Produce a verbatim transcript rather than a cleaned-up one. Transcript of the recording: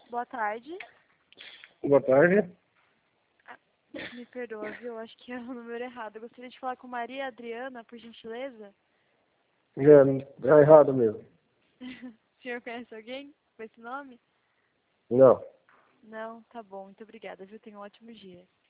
Boa tarde. Boa tarde. Ah, me perdoa, viu? Acho que é o número errado. Eu gostaria de falar com Maria Adriana, por gentileza. É, é errado mesmo. O senhor conhece alguém com esse nome? Não. Não? Tá bom. Muito obrigada, viu? Tenha um ótimo dia.